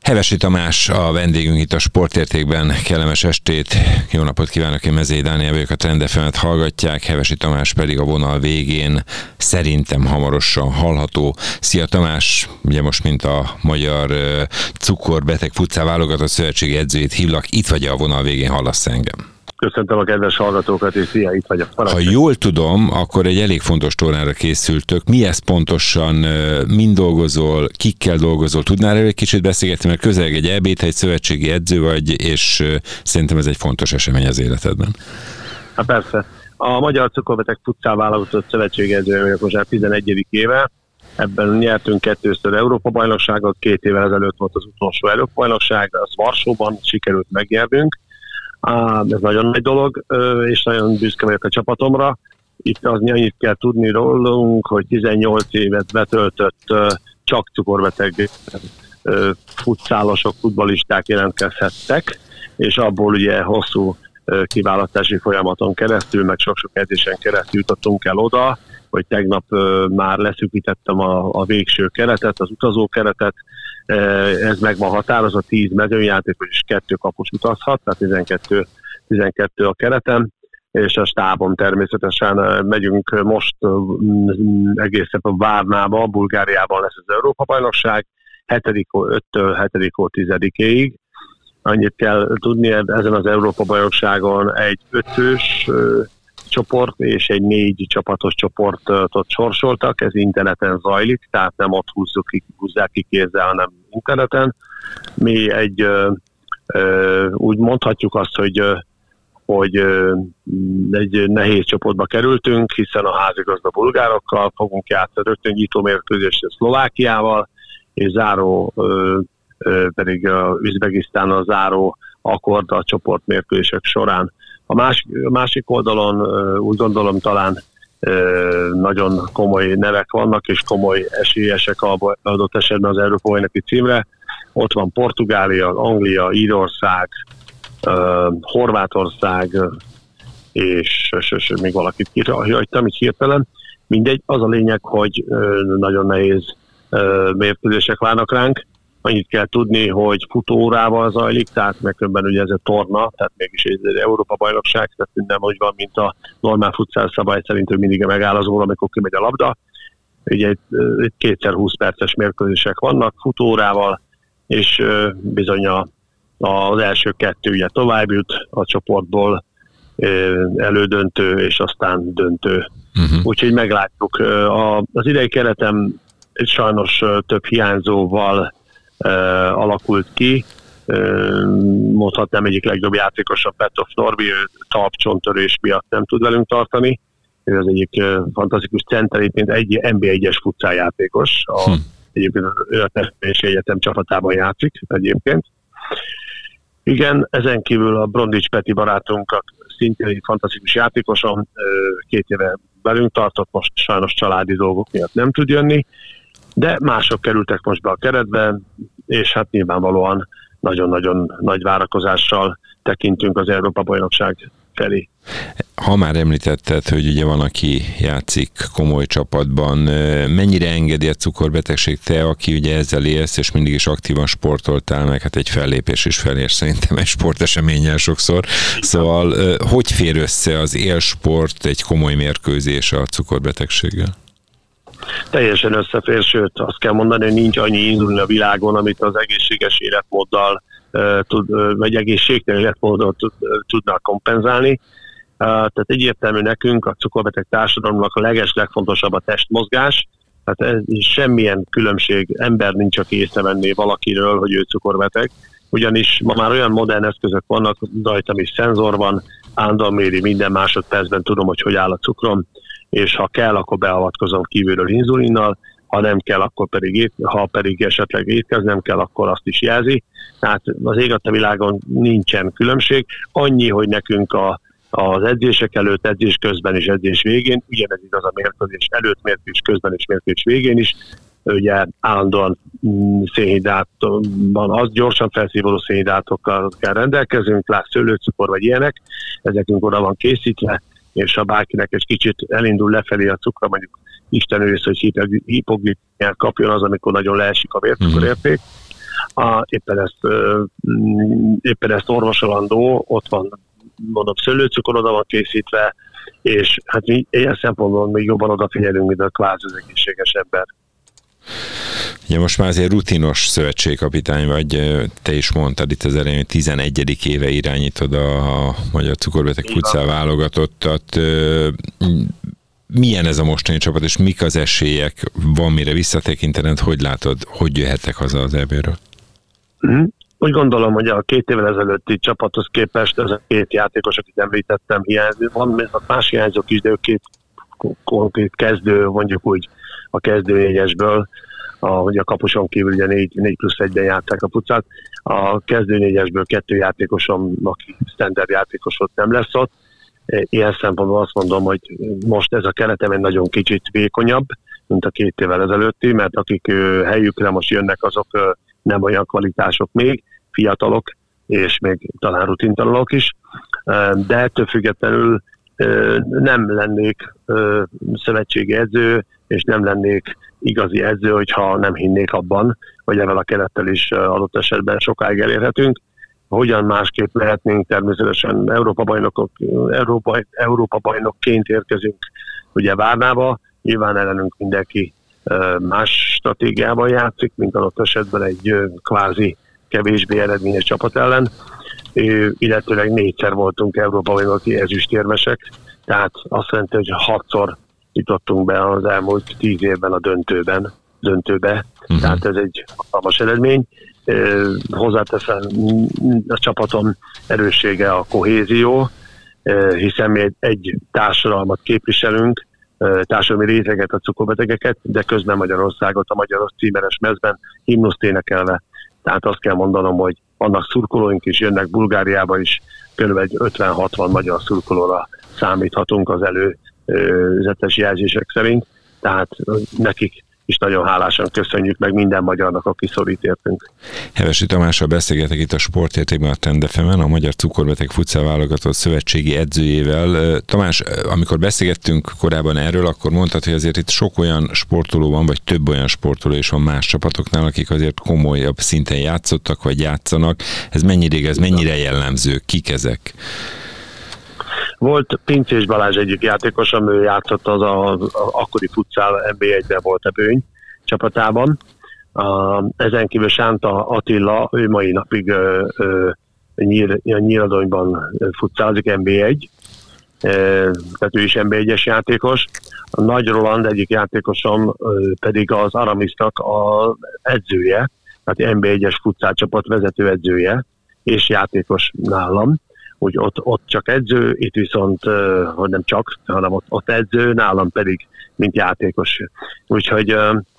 Hevesi Tamás a vendégünk itt a Sportértékben. Kellemes estét, jó napot kívánok, én Mezei Dániel vagyok, a Trend FM-et hallgatják, Hevesi Tamás pedig a vonal végén szerintem hamarosan hallható. Szia Tamás, ugye most mint a Magyar Cukorbeteg Futsal válogatott szövetségi edzőjét hívlak, itt vagy a vonal végén, hallasz engem? Köszöntöm a kedves hallgatókat, és szia, itt vagyok. Ha jól tudom, akkor egy elég fontos tornára készültök. Mi ez pontosan, mind dolgozol, kikkel dolgozol? Tudnál erről egy kicsit beszélgetni, mert közeleg egy EB-t, egy szövetségi edző vagy, és szerintem ez egy fontos esemény az életedben. Hát persze. A Magyar Cukorbeteg Futsal válogatott szövetségi edző vagyok most már 11. éve. Ebben nyertünk 2-ször Európa-bajnokságot, 2 évvel ezelőtt volt az utolsó Európa-bajnokság, az Varsóban sikerült megnyernünk. Ez nagyon nagy dolog, és nagyon büszke vagyok a csapatomra. Itt annyit kell tudni rólunk, hogy 18 évet betöltött csak cukorbeteg futszálosok, futballisták jelentkezhettek, és abból ugye hosszú kiválasztási folyamaton keresztül, meg sok-sok edzésen keresztül jutottunk el oda, hogy tegnap már leszűkítettem a végső keretet, az utazó keretet. Ez meg van határozva, 10 mezőnyjátékos és 2 kapus utazhat, tehát 12 a keretem, és a stábom természetesen megyünk most egészen a Várnába, Bulgáriában lesz az Európa-bajnokság, 5-től 7. 10-ig. Annyit kell tudni, ezen az Európa-bajnokságon egy 5-ös csoport és egy 4 csapatos csoportot sorsoltak, ez interneten zajlik, tehát nem ott húzzák ki kézzel, hanem interneten. Mi úgy mondhatjuk azt, hogy egy nehéz csoportba kerültünk, hiszen a házigazda bulgárokkal fogunk játszani, rögtön nyitó mérkőzést Szlovákiával, és záró pedig Üzbegisztán a záró akkord a csoportmérkőzések során. A másik oldalon úgy gondolom talán nagyon komoly nevek vannak, és komoly esélyesek adott esetben az Európa-bajnoki címre. Ott van Portugália, Anglia, Írország, Horvátország, és még valakit kihagytam így hirtelen. Mindegy, az a lényeg, hogy nagyon nehéz mérkőzések várnak ránk. Annyit kell tudni, hogy futóórával zajlik, tehát megkülönben ugye ez a torna, tehát mégis egy Európa-bajnokság, tehát nem úgy van, mint a normál futszál szabály szerint, hogy mindig megáll az óra, amikor kimegy a labda. Ugye itt 2x20 perces mérkőzések vannak futóórával, és bizony az első 2 ugye tovább jut a csoportból, elődöntő, és aztán döntő. Úgyhogy meglátjuk. Az idei keretem sajnos több hiányzóval alakult ki. Mondhatnám egyik legjobb játékosa Petrov Norbi, talpcsontörés miatt nem tud velünk tartani. Ő az egyik fantasztikus center, mint egy NB1-es futszál játékos. Egyébként a Testvériség Egyetem csapatában játszik egyébként. Igen, ezen kívül a Brondics Peti barátunk szintén egy fantasztikus játékoson, 2 éve velünk tartott, most sajnos családi dolgok miatt nem tud jönni, de mások kerültek most be a keretbe, és hát nyilvánvalóan nagyon-nagyon nagy várakozással tekintünk az Európa-bajnokság felé. Ha már említetted, hogy ugye van, aki játszik komoly csapatban, mennyire engedi a cukorbetegség te, aki ugye ezzel élsz, és mindig is aktívan sportoltál, meg hát egy fellépés is felér szerintem egy sporteseménnyel sokszor. Szóval hogy fér össze az élsport, egy komoly mérkőzés a cukorbetegséggel? Teljesen összefér, sőt azt kell mondani, hogy nincs annyi inzulin a világon, amit az egészséges életmóddal vagy egészségtelen életmóddal tudnak kompenzálni. Tehát egyértelmű nekünk a cukorbeteg társadalomnak a legfontosabb a testmozgás, tehát ez semmilyen különbség, ember nincs, aki észrevenné valakiről, hogy ő cukorbeteg, ugyanis ma már olyan modern eszközök vannak, rajtam is szenzor van, állandóan méri minden másodpercben, tudom, hogy áll a cukrom, és ha kell, akkor beavatkozom kívülről inzulinnal, ha nem kell, akkor pedig esetleg étkeznem kell, akkor azt is jelzi. Tehát az ég a világon nincsen különbség. Annyi, hogy nekünk az edzések előtt, edzés közben és edzés végén, ugyanez igaz a mérkőzés előtt, mérkőzés közben és mérkőzés végén is, ugye állandóan szénhidrátban, az gyorsan felszívódó szénhidrátokkal kell rendelkezünk, szőlőcukor vagy ilyenek, ezekünk oda van készítve, és ha bárkinek egy kicsit elindul lefelé a cukra, mondjuk Isten ősz, hogy hipoglikemiát kapjon az, amikor nagyon leesik a vércukorérték, éppen ezt orvosolandó, ott van, mondom, szőlőcukor oda van készítve, és hát mi ilyen szempontból még jobban odafigyelünk, mint a kvázi az egészséges ember. Ja, most már azért rutinos szövetségkapitány vagy, te is mondtad itt az elején, hogy 11. éve irányítod a Magyar Cukorbeteg Futsal válogatottat. Milyen ez a mostani csapat, és mik az esélyek? Van mire visszatekintened, hogy látod, hogy jöhettek haza az EB-ről? Úgy gondolom, hogy a 2 évvel ezelőtti csapathoz képest ez a 2 játékos, akit említettem, hiányzik. Van más hiányzók is, de ők 2 konkrét kezdő, mondjuk úgy a kezdő 4-esből, hogy a kapuson kívül ugye 4+1-ben játszák a futsalt. A kezdő 4-esből 2 játékosom, aki standard játékos volt, nem lesz ott. Ilyen szempontból azt mondom, hogy most ez a keretem egy nagyon kicsit vékonyabb, mint a 2 évvel ezelőtti, mert akik helyükre most jönnek, azok nem olyan kvalitások még, fiatalok, és még talán rutintalanok is, de ettől függetlenül nem lennék szövetségi edző, és nem lennék igazi edző, hogyha nem hinnék abban, hogy ezzel a kerettel is adott esetben sokáig elérhetünk. Hogyan másképp lehetnénk, természetesen Európa bajnokként érkezünk ugye Várnába, nyilván ellenünk mindenki más stratégiában játszik, mint adott esetben egy kvázi kevésbé eredményes csapat ellen, illetőleg 4-szer voltunk Európa bajnoki ezüstérmesek, tehát azt jelenti, hogy 6-szor jutottunk be az elmúlt 10 évben a döntőbe, tehát ez egy hatalmas eredmény. Hozzáteszem, a csapatom erőssége a kohézió, hiszen mi egy társadalmat képviselünk, társadalmi réteget, a cukorbetegeket, de közben Magyarországot a magyar címeres mezben himnuszt énekelve. Tehát azt kell mondanom, hogy vannak szurkolóink is, jönnek Bulgáriába is, kb. 50-60 magyar szurkolóra számíthatunk az előzetes jelzések szerint, tehát nekik is nagyon hálásan köszönjük meg minden magyarnak, aki szorít értünk. Hevesi Tamással beszélgetek itt a Sportértékben a Trend FM-en, a Magyar Cukorbeteg Futsal válogatott szövetségi edzőjével. Tamás, amikor beszélgettünk korábban erről, akkor mondtad, hogy azért itt sok olyan sportoló van, vagy több olyan sportoló is van más csapatoknál, akik azért komolyabb szinten játszottak, vagy játszanak. Ez mennyire jellemző? Kik ezek? Volt Pincés Balázs egyik játékos, ő játszott az akkori futsal NB1-ben volt a Bőny csapatában. Ezen kívül Sánta Attila, ő mai napig Nyíradonyban futszázik NB1, tehát ő is NB1-es játékos. A Nagy Roland egyik játékosom pedig az Aramisnak az edzője, tehát NB1-es futszál csapat vezető edzője, és játékos nálam. Úgy ott csak edző, itt viszont, hogy nem csak, hanem ott edző, nálam pedig, mint játékos. Úgyhogy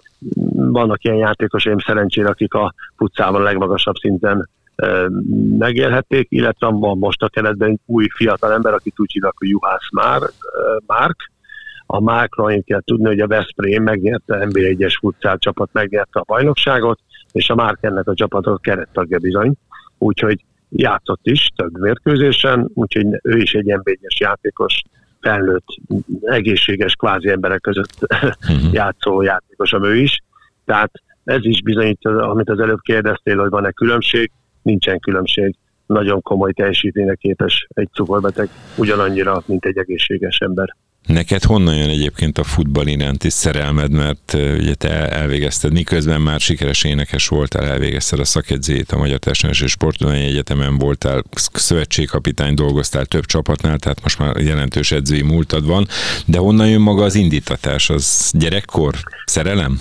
vannak ilyen játékosaim szerencsére, akik a futszában a legmagasabb szinten megélhették, illetve van most a keretben egy új fiatal ember, akit úgy hívnak, hogy Juhász Márk. A Márkra én kell tudni, hogy a Veszprém megnyerte, NB1-es futszál csapat megnyerte a bajnokságot, és a Márk ennek a csapatok kerettagja bizony. Úgyhogy játszott is több mérkőzésen, úgyhogy ő is egy NB1-es játékos, felnőtt, egészséges kvázi emberek között játszó játékos, ő is. Tehát ez is bizonyít, amit az előbb kérdeztél, hogy van-e különbség, nincsen különbség. Nagyon komoly teljesítményre képes egy cukorbeteg, ugyanannyira, mint egy egészséges ember. Neked honnan jön egyébként a futball iránti szerelmed, mert ugye te elvégezted, miközben már sikeres énekes voltál, elvégezted a szakedzéjét a Magyar Testnevelési és Sporttudományi Egyetemen, voltál szövetségkapitány, dolgoztál több csapatnál, tehát most már jelentős edzői múltad van, de honnan jön maga az indítatás? Az gyerekkor? Szerelem?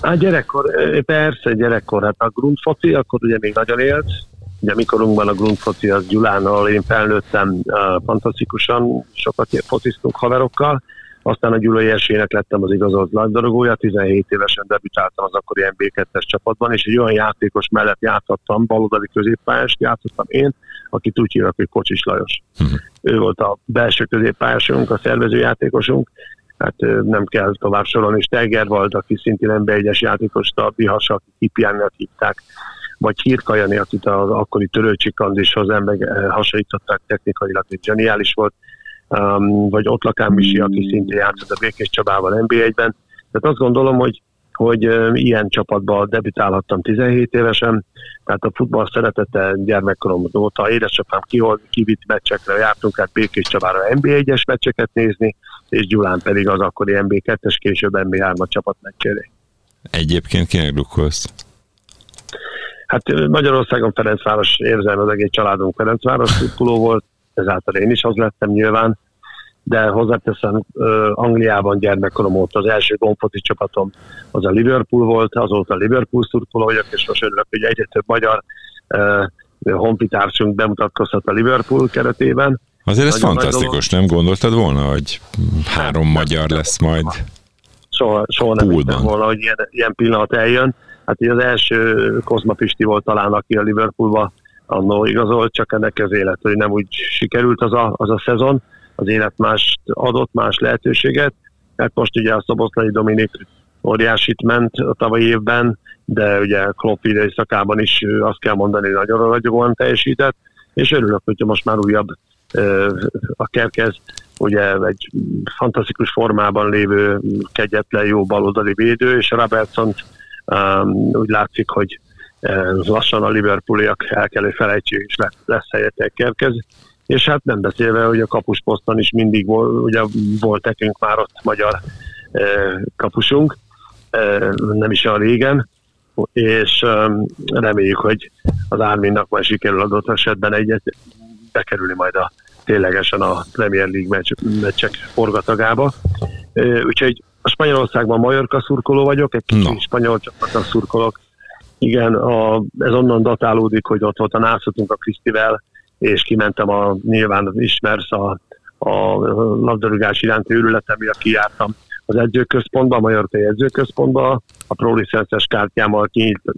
Persze gyerekkor, hát a grundfoci, akkor ugye még nagyon élt. Ugye mikorunkban a grundfoci az Gyulánál, én felnőttem fantasztikusan, sokat fociztunk haverokkal, aztán a gyulai esélynek lettem az igazolt labdarúgója, 17 évesen debütáltam az akkori NB2-es csapatban, és egy olyan játékos mellett játszottam, baloldali középpályást játszottam én, akit úgy hívnak, hogy Kocsis Lajos. Ő volt a belső középpályásunk, a szervezőjátékosunk, hát nem kell tovább sorolni, és Tegervald, aki szintén NB1-es játékos, a Bihasa, akik Kipjánnak hívták, vagy Hírkajani, akit az akkori Törőcsik Andishoz hasonlították technikailag, hogy zseniális volt, vagy Otlakán Misi, aki szintén játszott a Békés Csabával NB1-ben. Tehát azt gondolom, hogy hogy ilyen csapatban debütálhattam 17 évesen, tehát a futball szeretete gyermekkorom óta, édesapám kivitt meccsekre, jártunk át Békés Csabára NB1-es meccseket nézni, és Gyulán pedig az akkori NB2-es, később NB3-as csapatmeccsére. Egyébként kinek drukkolsz? Hát Magyarországon Ferencváros, érzem, az egész családunk Ferencváros szurkoló volt, ezáltal én is az lettem nyilván, de hozzáteszem, Angliában gyermekkorom óta az első gomfoci csapatom az a Liverpool volt, azóta Liverpool szurkoló vagyok, és most örülök, hogy egyre több magyar honfitársunk bemutatkozhat a Liverpool keretében. Azért ez nagyon fantasztikus, nem gondoltad volna, hogy 3 magyar lesz majd? Soha nem hittem volna, hogy ilyen pillanat eljön. Hát így az első Kozma Pisti volt talán, aki a Liverpoolba annó igazolt, csak ennek az élet, hogy nem úgy sikerült az a szezon. Az élet más adott, más lehetőséget. Hát most ugye a Szoboszlai Dominik óriásit ment a tavalyi évben, de ugye Klopp időszakában is azt kell mondani, nagyon ragyogóan teljesített, és örülök, hogyha most már újabb a Kerkez, ugye egy fantasztikus formában lévő kegyetlen jó baloldali védő, és a Robertson úgy látszik, hogy lassan a Liverpooliak el kell, hogy felejtsék, és lesz helyette Kerkez. És hát nem beszélve, hogy a kapusposzton is mindig volt nekünk már ott magyar kapusunk, nem is olyan régen, és reméljük, hogy az Arminnak majd sikerül adott esetben egyet bekerülni majd ténylegesen a Premier League meccsek forgatagába. Úgyhogy a Spanyolországban Mallorca szurkoló vagyok, egy kicsi spanyol csapatnak szurkolok. Igen, ez onnan datálódik, hogy ott volt a nászatunk a Krisztivel, és kimentem nyilván ismersz a labdarúgás iránti őrületem miatt kijártam az edzőközpontba, a Mallorcai edzőközpontba, a ProLicences kártyámmal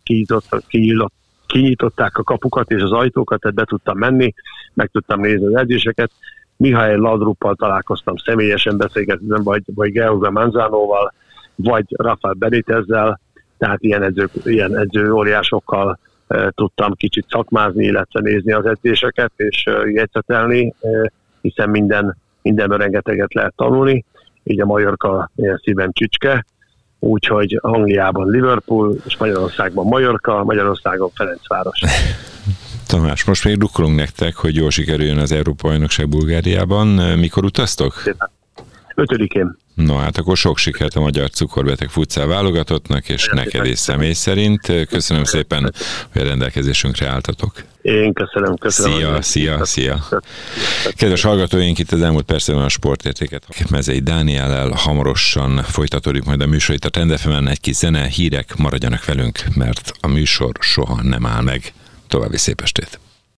kinyitották a kapukat és az ajtókat, tehát be tudtam menni, meg tudtam nézni az edzéseket. Mihály Laudruppal találkoztam, személyesen beszélgettem, vagy Georgia Manzanoval, vagy Rafael Benitezzel, tehát ilyen edző óriásokkal tudtam kicsit szakmázni, illetve nézni az edzéseket, és jegyzetelni, hiszen mindenben rengeteget lehet tanulni, így a Mallorca ilyen szívem csücske, úgyhogy Angliában Liverpool, Spanyolországban Mallorca, Magyarországon Ferencváros. Tamás, most még drukkolunk nektek, hogy jól sikerüljön az Európa-bajnokság Bulgáriában. Mikor utaztok? 5-én. No, hát akkor sok sikert a magyar cukorbeteg futsal válogatottnak, és neked is személy szerint. Köszönöm szépen, hogy a rendelkezésünkre álltatok. Én köszönöm. Szia. Kedves hallgatóink, itt az elmúlt percben a sportértéket Mezei Dániellel, hamarosan folytatódik majd a műsor itt a Trend FM-en, egy kis zene, hírek, maradjanak velünk, mert a műsor soha nem áll meg. További szép estét!